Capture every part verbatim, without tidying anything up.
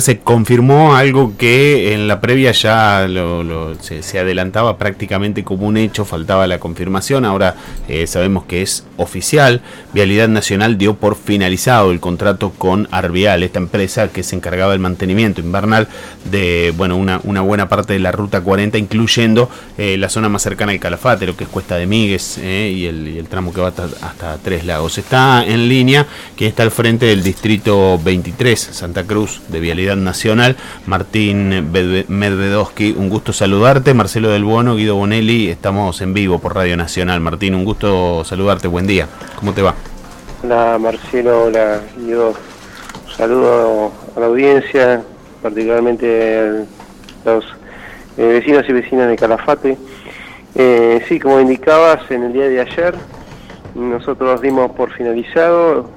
Se confirmó algo que en la previa ya lo, lo, se, se adelantaba prácticamente como un hecho, faltaba la confirmación. Ahora eh, sabemos que es oficial. Vialidad Nacional dio por finalizado el contrato con Arvial, esta empresa que se encargaba del mantenimiento invernal de bueno una, una buena parte de la ruta cuarenta, incluyendo eh, la zona más cercana al Calafate, lo que es Cuesta de Míguez eh, y, el, y el tramo que va hasta, hasta Tres Lagos. Está en línea, que está al frente del distrito veintitrés, Santa Cruz, de Vialidad Nacional, Martín Medvedovsky. Un gusto saludarte. Marcelo Del Bono, Guido Bonelli, estamos en vivo por Radio Nacional. Martín, un gusto saludarte, buen día, ¿cómo te va? Hola Marcelo, hola Guido, un saludo a la audiencia, particularmente a los eh, vecinos y vecinas de Calafate. Eh, sí, como indicabas, en el día de ayer nosotros dimos por finalizado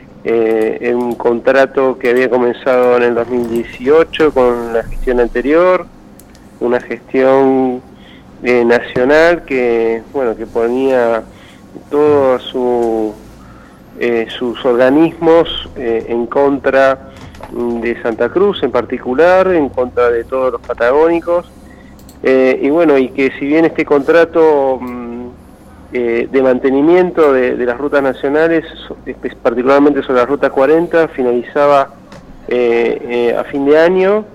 Eh, un contrato que había comenzado en el dos mil dieciocho con la gestión anterior, una gestión eh, nacional que bueno que ponía todos su, eh, sus organismos eh, en contra de Santa Cruz en particular, en contra de todos los patagónicos, eh, y bueno, y que si bien este contrato Eh, de mantenimiento de, de las rutas nacionales, particularmente sobre la ruta cuarenta, finalizaba eh, eh, a fin de año,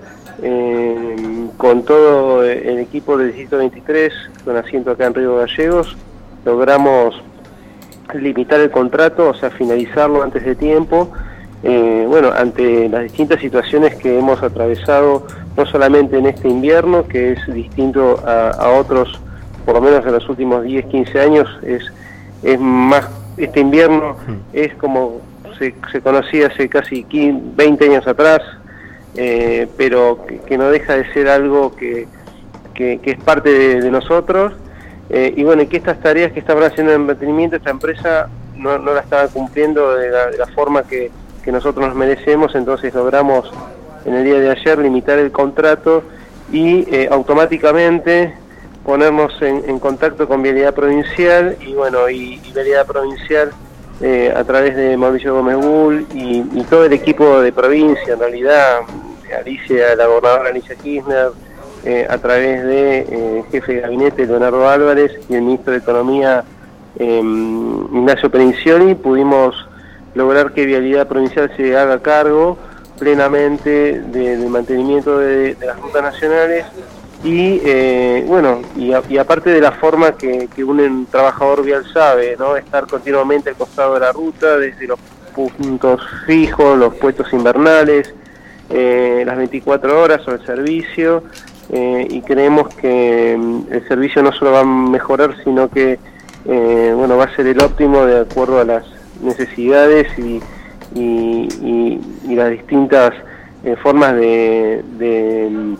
eh, con todo el equipo del distrito veintitrés, con asiento acá en Río Gallegos, logramos limitar el contrato, o sea, finalizarlo antes de tiempo, eh, bueno, ante las distintas situaciones que hemos atravesado, no solamente en este invierno, que es distinto a, a otros, por lo menos en los últimos diez, quince años, es es más, este invierno es como se, se conocía hace casi veinte años atrás, eh, pero que, que no deja de ser algo que, que, que es parte de, de nosotros, eh, y bueno, que estas tareas que estaban haciendo en mantenimiento, esta empresa no, no la estaba cumpliendo de la, de la forma que, que nosotros nos merecemos. Entonces logramos en el día de ayer limitar el contrato y eh, automáticamente ponernos en, en contacto con Vialidad Provincial, y bueno, y, y Vialidad Provincial eh, a través de Mauricio Gómez Bull y, y todo el equipo de provincia, en realidad, Alicia, la gobernadora Alicia Kirchner, eh, a través de eh, jefe de gabinete Leonardo Álvarez y el ministro de Economía eh, Ignacio Perencioni, pudimos lograr que Vialidad Provincial se haga cargo plenamente de, del mantenimiento de, de las rutas nacionales. Y eh, bueno, y, a, y aparte de la forma que, que un trabajador vial sabe, ¿no? Estar continuamente al costado de la ruta, desde los puntos fijos, los puestos invernales, eh, las veinticuatro horas o el servicio, eh, y creemos que el servicio no solo va a mejorar, sino que eh, bueno, va a ser el óptimo de acuerdo a las necesidades y, y, y, y las distintas eh, formas de, de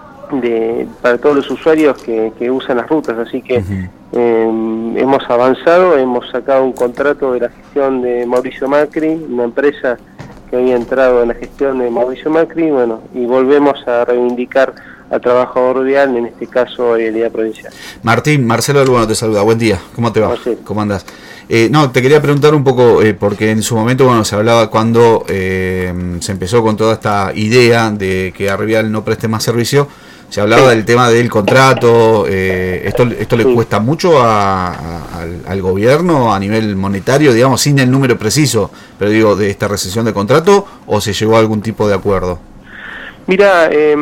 De, para todos los usuarios que, que usan las rutas. Así que uh-huh. eh, hemos avanzado, hemos sacado un contrato de la gestión de Mauricio Macri, una empresa que había entrado en la gestión de Mauricio Macri, bueno, y volvemos a reivindicar al trabajador vial, en este caso Vialidad Provincial. Martín, Marcelo Del Bono te saluda, buen día, ¿cómo te va? Marcelo. ¿Cómo andás? Eh, no, te quería preguntar un poco, eh, porque en su momento, bueno, se hablaba cuando eh, se empezó con toda esta idea de que Arvial no preste más servicio, se hablaba sí. del tema del contrato. eh, ¿esto, esto le sí. cuesta mucho a, a, al, al gobierno a nivel monetario, digamos, sin el número preciso, pero digo, de esta rescisión de contrato, o se llegó a algún tipo de acuerdo? Mira, eh,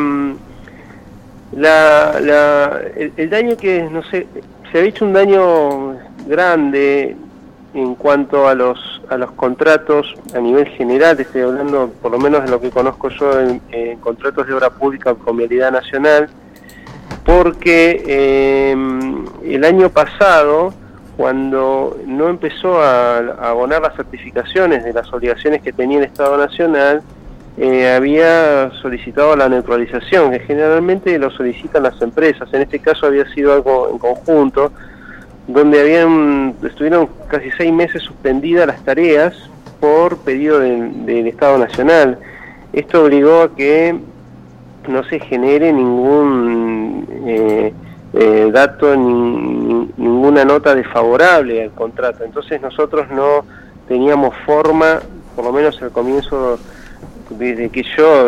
la, la, el, el daño que, no sé, se ha hecho un daño grande en cuanto a los a los contratos a nivel general. Te estoy hablando, por lo menos de lo que conozco yo, en, en contratos de obra pública con Vialidad Nacional, porque eh, el año pasado, cuando no empezó a, a abonar las certificaciones de las obligaciones que tenía el Estado Nacional, eh, había solicitado la neutralización, que generalmente lo solicitan las empresas. En este caso había sido algo en conjunto, donde habían estuvieron casi seis meses suspendidas las tareas por pedido del, del Estado Nacional. Esto obligó a que no se genere ningún eh, eh, dato, ni, ninguna nota desfavorable al contrato. Entonces nosotros no teníamos forma, por lo menos al comienzo, desde que yo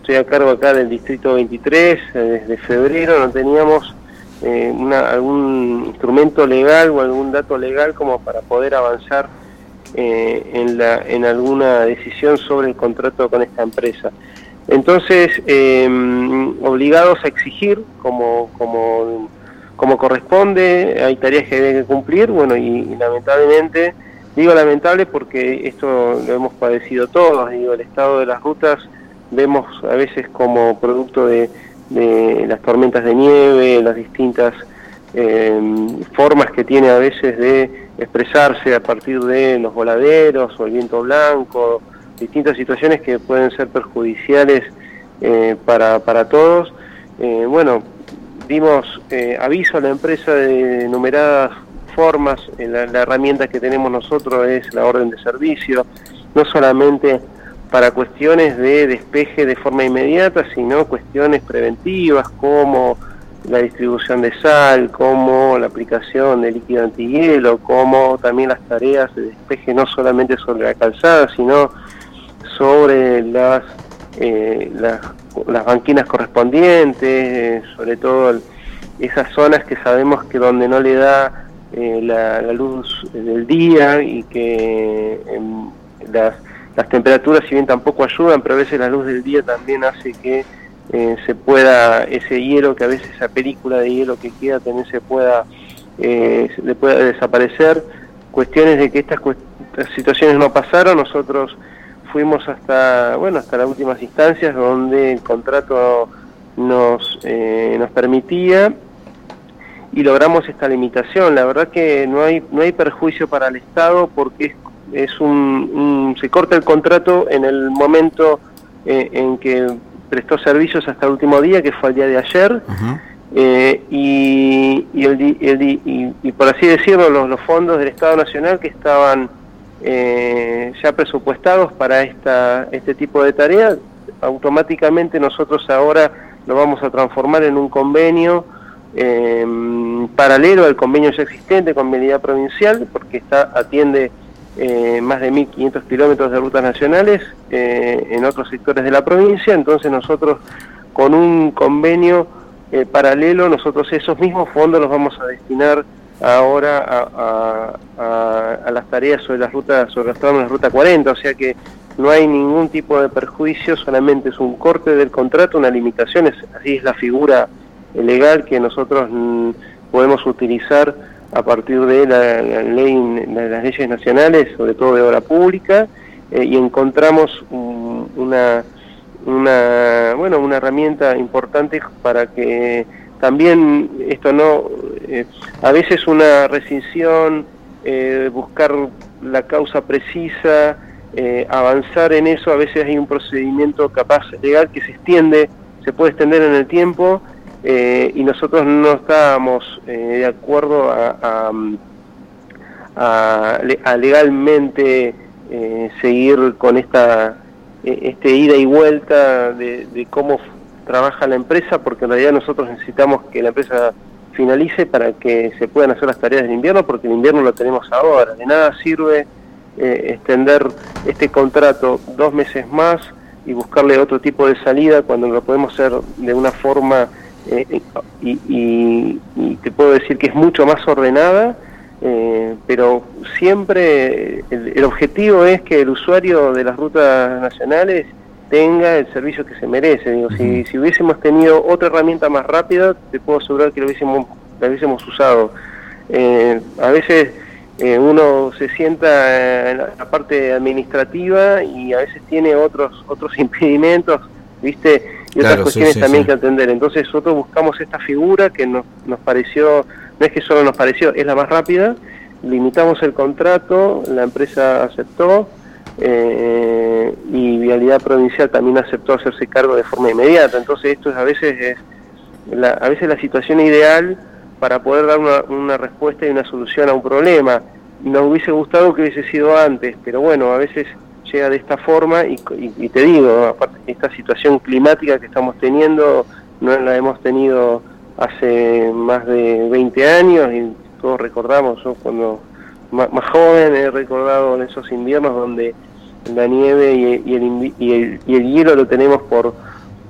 estoy a cargo acá del Distrito veintitrés, eh, desde febrero no teníamos eh, una, algún instrumento legal o algún dato legal como para poder avanzar eh, en, la, en alguna decisión sobre el contrato con esta empresa. Entonces, eh, obligados a exigir como, como, como corresponde, hay tareas que hay que cumplir, bueno, y, y lamentablemente, digo lamentable porque esto lo hemos padecido todos, digo, el estado de las rutas vemos a veces como producto de, de las tormentas de nieve, las distintas eh, formas que tiene a veces de expresarse a partir de los voladeros o el viento blanco, distintas situaciones que pueden ser perjudiciales eh, para, para todos. Eh, bueno, dimos eh, aviso a la empresa de numeradas formas. Eh, la, la herramienta que tenemos nosotros es la orden de servicio, no solamente para cuestiones de despeje de forma inmediata, sino cuestiones preventivas como la distribución de sal, como la aplicación de líquido antihielo, como también las tareas de despeje no solamente sobre la calzada, sino sobre las, eh, las, las banquinas correspondientes, eh, sobre todo el, esas zonas que sabemos que donde no le da eh, la, la luz del día y que eh, las, las temperaturas si bien tampoco ayudan, pero a veces la luz del día también hace que eh, se pueda, ese hielo, que a veces esa película de hielo que queda también se pueda, eh, se le pueda desaparecer. Cuestiones de que estas, estas situaciones no pasaron, nosotros fuimos hasta, bueno, hasta las últimas instancias donde el contrato nos, eh, nos permitía y logramos esta limitación. La verdad que no hay, no hay perjuicio para el Estado porque es, es un, un, se corta el contrato en el momento eh, en que prestó servicios hasta el último día, que fue el día de ayer. Uh-huh. eh, y, y, el, el, y, y por así decirlo, los, los fondos del Estado Nacional que estaban Eh, ya presupuestados para esta, este tipo de tareas, automáticamente nosotros ahora lo vamos a transformar en un convenio eh, paralelo al convenio ya existente con Vialidad Provincial, porque está, atiende eh, más de mil quinientos kilómetros de rutas nacionales eh, en otros sectores de la provincia. Entonces nosotros con un convenio eh, paralelo, nosotros esos mismos fondos los vamos a destinar ahora a, a, a, a las tareas sobre las rutas, sobre los tramos de la ruta cuarenta, o sea que no hay ningún tipo de perjuicio, solamente es un corte del contrato, una limitación, es, así es la figura legal que nosotros mm, podemos utilizar a partir de la, la ley, la, las leyes nacionales, sobre todo de obra pública, eh, y encontramos um, una, una, bueno, una herramienta importante para que también esto no, eh, a veces una rescisión, eh, buscar la causa precisa, eh, avanzar en eso, a veces hay un procedimiento capaz legal que se extiende, se puede extender en el tiempo, eh, y nosotros no estábamos eh, de acuerdo a, a, a, a legalmente eh, seguir con esta este ida y vuelta de, de cómo trabaja la empresa, porque en realidad nosotros necesitamos que la empresa finalice para que se puedan hacer las tareas del invierno, porque el invierno lo tenemos ahora. De nada sirve eh, extender este contrato dos meses más y buscarle otro tipo de salida cuando lo podemos hacer de una forma eh, y, y, y te puedo decir que es mucho más ordenada, eh, pero siempre el, el objetivo es que el usuario de las rutas nacionales tenga el servicio que se merece. Digo, uh-huh. si, si hubiésemos tenido otra herramienta más rápida, te puedo asegurar que lo hubiésemos, lo hubiésemos usado. Eh, a veces eh, uno se sienta en la parte administrativa y a veces tiene otros otros impedimentos, ¿viste? Y otras claro, cuestiones sí, sí, también sí. que atender. Entonces nosotros buscamos esta figura que nos, nos pareció, no es que solo nos pareció, es la más rápida, limitamos el contrato, la empresa aceptó, Eh, y Vialidad Provincial también aceptó hacerse cargo de forma inmediata. Entonces esto es, a veces es la, a veces la situación ideal para poder dar una, una respuesta y una solución a un problema. Nos hubiese gustado que hubiese sido antes, pero bueno, a veces llega de esta forma y, y, y te digo, aparte esta situación climática que estamos teniendo no la hemos tenido hace más de veinte años y todos recordamos, ¿no? Cuando más, más joven he recordado en esos inviernos donde la nieve y, y, el, y, el, y el hielo lo tenemos por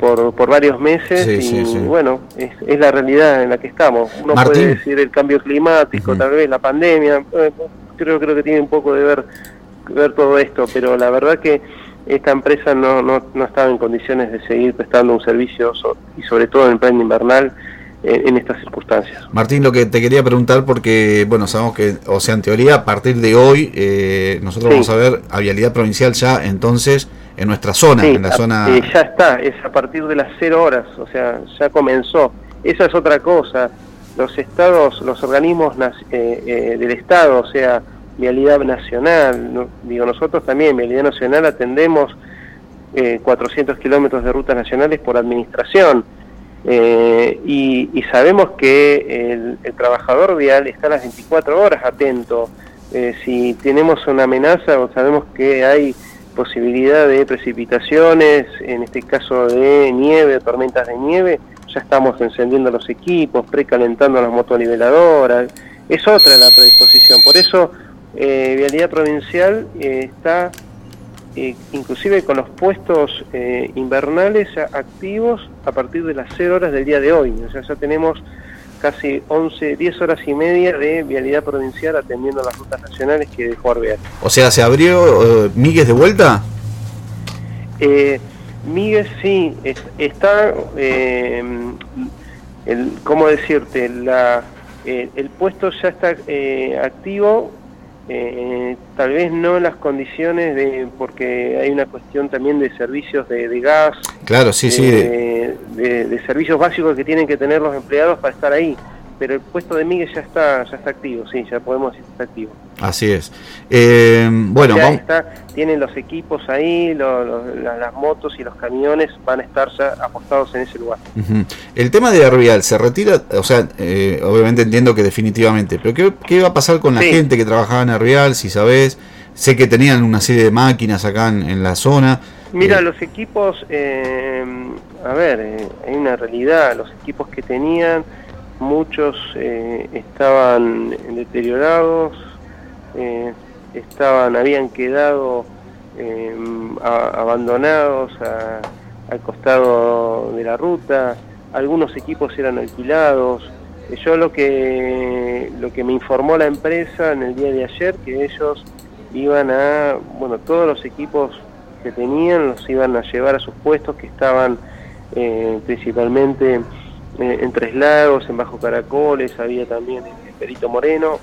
por, por varios meses, sí, y sí, sí. bueno, es, es la realidad en la que estamos. Uno Martín. puede decir el cambio climático, uh-huh. tal vez la pandemia, eh, creo, creo que tiene un poco de ver, ver todo esto, pero la verdad que esta empresa no, no, no estaba en condiciones de seguir prestando un servicio, so, y sobre todo en pleno invernal, en, en estas circunstancias. Martín, lo que te quería preguntar, porque, bueno, sabemos que, o sea, en teoría, a partir de hoy, eh, nosotros sí. vamos a ver a Vialidad Provincial ya, entonces, en nuestra zona, sí, en la a, zona... Eh, ya está, es a partir de las cero horas, o sea, ya comenzó. Esa es otra cosa. Los estados, los organismos eh, eh, del Estado, o sea, Vialidad Nacional, no, digo, nosotros también, Vialidad Nacional, atendemos eh, cuatrocientos kilómetros de rutas nacionales por administración, eh, y, y sabemos que el, el trabajador vial está a las veinticuatro horas atento. Eh, si tenemos una amenaza o sabemos que hay posibilidad de precipitaciones, en este caso de nieve, tormentas de nieve, ya estamos encendiendo los equipos, precalentando las motoniveladoras, es otra la predisposición. Por eso eh, Vialidad Provincial eh, está eh, inclusive con los puestos eh, invernales activos a partir de las cero horas del día de hoy, o sea, ya tenemos casi once, diez horas y media de Vialidad Provincial atendiendo las rutas nacionales que dejó Arbeal. O sea, ¿se abrió uh, Míguez de vuelta? Eh, Míguez sí, es, está, eh, el, ¿cómo decirte? La, eh, el puesto ya está eh, activo, eh, tal vez no en las condiciones de, porque hay una cuestión también de servicios de, de gas, claro, sí, de, sí, de, de, de servicios básicos que tienen que tener los empleados para estar ahí, pero el puesto de Míguez ya está, ya está activo, sí, ya podemos decir que está activo. Así es. Eh, bueno, ya vamos... está, tienen los equipos ahí, lo, lo, las, las motos y los camiones van a estar ya apostados en ese lugar. Uh-huh. El tema de Arbeal se retira, o sea, eh, obviamente entiendo que definitivamente, pero ¿qué, qué va a pasar con la sí. gente que trabajaba en Arbeal, si sabés? Sé que tenían una serie de máquinas acá en, en la zona. Mira, eh... los equipos, eh, a ver, eh, hay una realidad, los equipos que tenían, muchos eh, estaban deteriorados, eh, estaban, habían quedado eh, a, abandonados a, al costado de la ruta, algunos equipos eran alquilados. Yo lo que lo que me informó la empresa en el día de ayer, que ellos iban a, bueno, todos los equipos que tenían los iban a llevar a sus puestos, que estaban eh, principalmente eh, en Tres Lagos, en Bajo Caracoles, había también en Perito Moreno,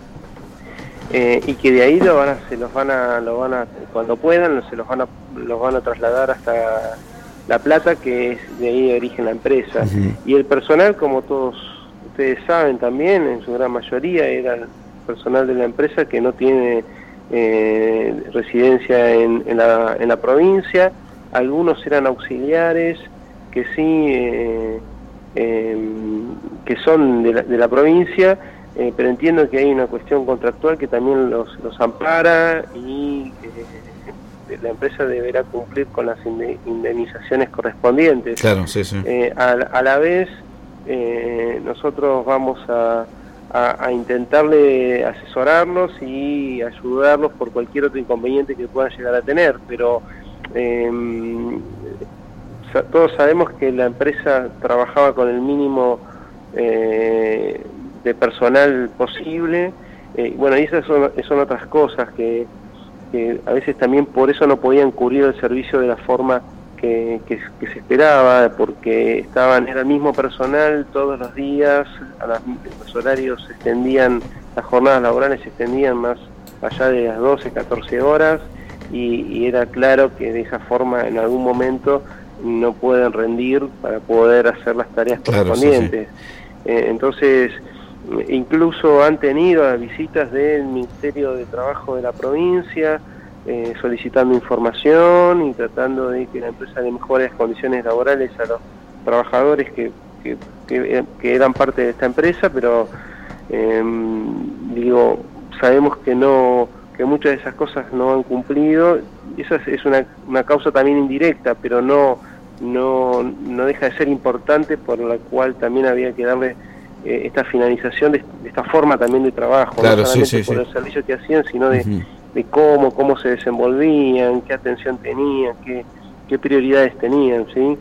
eh, y que de ahí lo van a, se los van a, lo van a, cuando puedan, se los van a, los van a trasladar hasta La Plata, que es de ahí de origen la empresa. Uh-huh. Y el personal, como todos ustedes saben también, en su gran mayoría era el personal de la empresa que no tiene Eh, residencia en, en, la, en la provincia, algunos eran auxiliares que sí, eh, eh, que son de la, de la provincia, eh, pero entiendo que hay una cuestión contractual que también los, los ampara y eh, la empresa deberá cumplir con las indemnizaciones correspondientes. Claro, sí, sí. Eh, a, a la vez, eh, nosotros vamos a A, a intentarle asesorarlos y ayudarlos por cualquier otro inconveniente que puedan llegar a tener, pero eh, todos sabemos que la empresa trabajaba con el mínimo eh, de personal posible, eh, bueno, y esas son, son otras cosas que, que a veces también por eso no podían cubrir el servicio de la forma Que, que, que se esperaba, porque estaban, era el mismo personal todos los días, a las, los horarios se extendían, las jornadas laborales se extendían más allá de las doce, catorce horas, y, y era claro que de esa forma en algún momento no pueden rendir para poder hacer las tareas claro, correspondientes. Sí, sí. Eh, entonces, incluso han tenido visitas del Ministerio de Trabajo de la provincia, Eh, solicitando información y tratando de que la empresa dé mejores condiciones laborales a los trabajadores que, que, que, que eran parte de esta empresa, pero eh, digo, sabemos que no, que muchas de esas cosas no han cumplido. Esa es, es una, una causa también indirecta, pero no, no, no deja de ser importante, por la cual también había que darle eh, esta finalización de, de esta forma también de trabajo, claro, no solamente sí, sí, por sí. el servicio que hacían, sino de uh-huh. de cómo, cómo se desenvolvían, qué atención tenían, qué, qué prioridades tenían, ¿sí?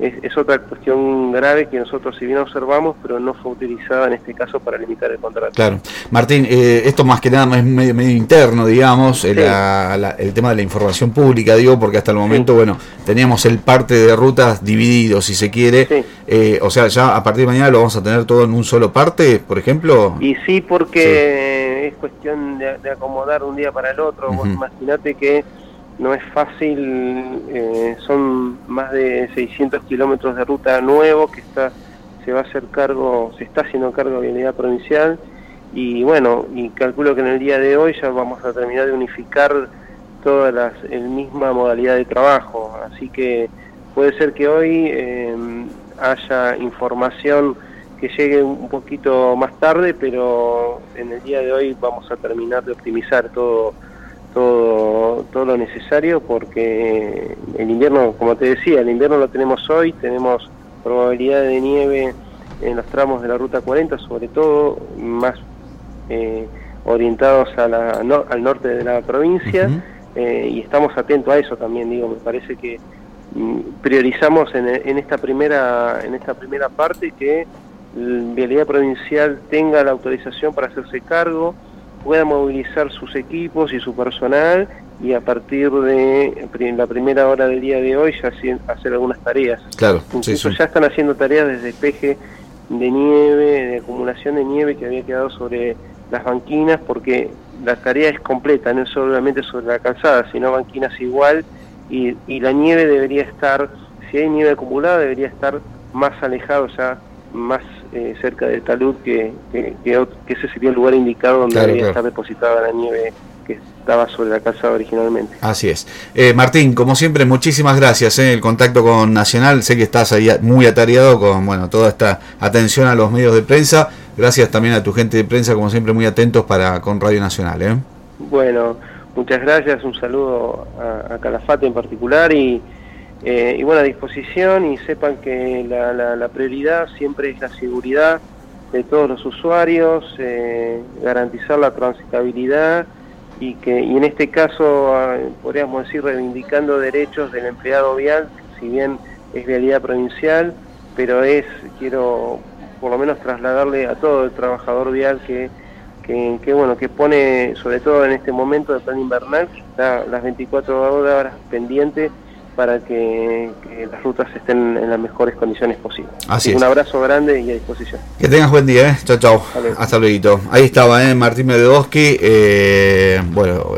es, es otra cuestión grave que nosotros si bien observamos, pero no fue utilizada en este caso para limitar el contrato. Claro. Martín, eh, esto más que nada es medio, medio interno, digamos, sí. la, la, el tema de la información pública, digo, porque hasta el momento, sí. bueno, teníamos el parte de rutas dividido, si se quiere, sí. eh, o sea, ya a partir de mañana lo vamos a tener todo en un solo parte, por ejemplo. Y sí, porque sí. es cuestión de, de acomodar un día para el otro. Uh-huh. Vos imaginate que no es fácil, eh, son más de seiscientos kilómetros de ruta nuevo que está se va a hacer cargo, se está haciendo cargo de Vialidad Provincial, y bueno, y calculo que en el día de hoy ya vamos a terminar de unificar todas las el misma modalidad de trabajo, así que puede ser que hoy eh, haya información que llegue un poquito más tarde, pero en el día de hoy vamos a terminar de optimizar todo todo todo lo necesario, porque el invierno, como te decía, el invierno lo tenemos hoy, tenemos probabilidad de nieve en los tramos de la Ruta cuarenta, sobre todo más eh, orientados a la, no, al norte de la provincia, uh-huh. eh, y estamos atentos a eso también, digo, me parece que mm, priorizamos en, en esta primera en esta primera parte que la Vialidad Provincial tenga la autorización para hacerse cargo, pueda movilizar sus equipos y su personal, y a partir de la primera hora del día de hoy ya hacer algunas tareas. Claro, incluso sí, sí. ya están haciendo tareas de despeje de nieve, de acumulación de nieve que había quedado sobre las banquinas, porque la tarea es completa, no es solamente sobre la calzada, sino banquinas igual, y, y la nieve debería estar, si hay nieve acumulada, debería estar más alejado, ya más eh, cerca del talud, que, que, que, que ese sería el lugar indicado donde claro, debería claro. estar depositada la nieve que estaba sobre la calzada originalmente. Así es. Eh, Martín, como siempre, muchísimas gracias. Eh, el contacto con Nacional, sé que estás ahí muy atareado con bueno toda esta atención a los medios de prensa. Gracias también a tu gente de prensa, como siempre, muy atentos para con Radio Nacional. ¿eh? Bueno, muchas gracias, un saludo a, a Calafate en particular, y, eh, y bueno, a disposición, y sepan que la, la, la prioridad siempre es la seguridad de todos los usuarios, eh, garantizar la transitabilidad, y que y en este caso podríamos decir reivindicando derechos del empleado vial, si bien es Vialidad Provincial, pero es, quiero por lo menos trasladarle a todo el trabajador vial que, que, que bueno, que pone, sobre todo en este momento del plan invernal, que está las veinticuatro horas pendiente para que, que las rutas estén en las mejores condiciones posibles. Así es. Un abrazo grande y a disposición. Que tengas buen día, ¿eh? Chao, chao. Vale. Hasta luego. Ahí estaba, ¿eh? Martín Medvedovsky, eh, bueno,